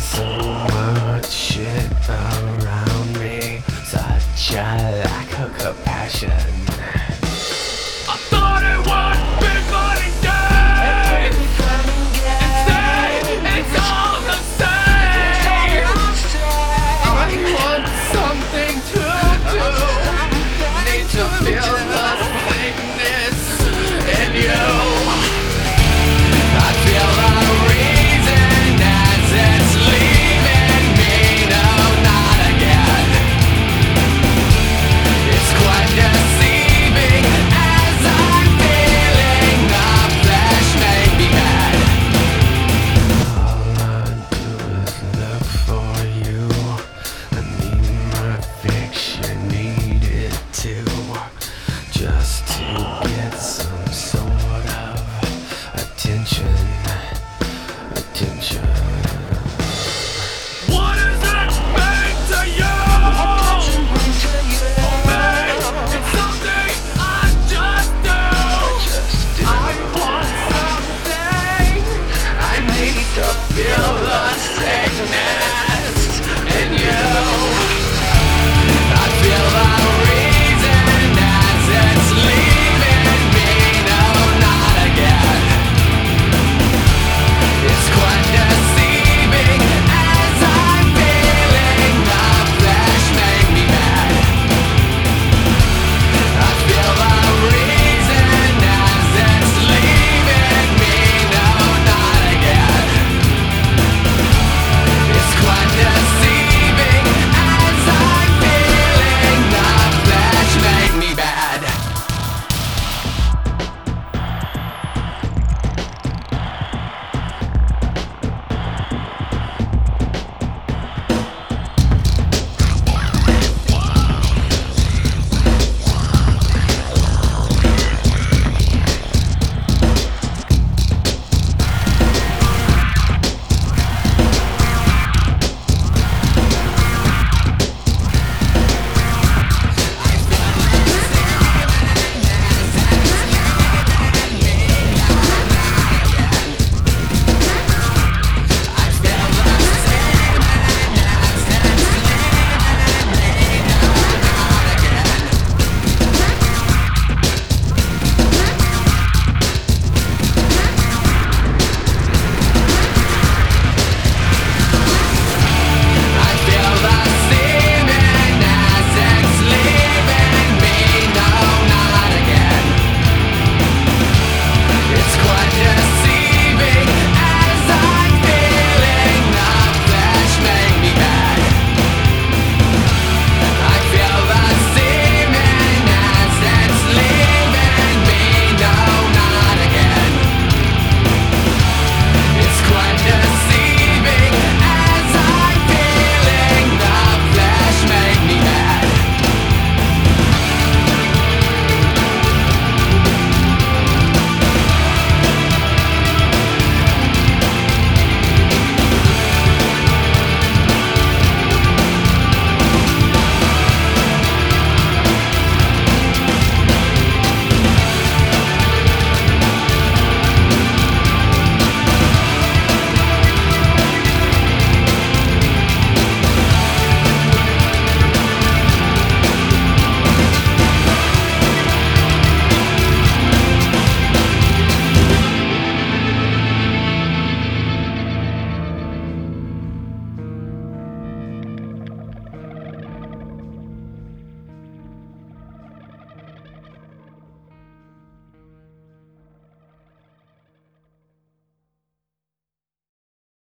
So much shit around me, such a lack of compassion. I thought it would be fun and games. Instead, it's all the same. I want something to do. Need to feel the sickness in you. I feel a reason as it's leaving me. No, not again. It's quite deceiving as I'm feeling the flesh make me mad. All I do is look for you. I need my fix, you need it too. Just to get some sort of attention. What does that mean to you? It's something I just do. I want something. I need to feel the sickness in you.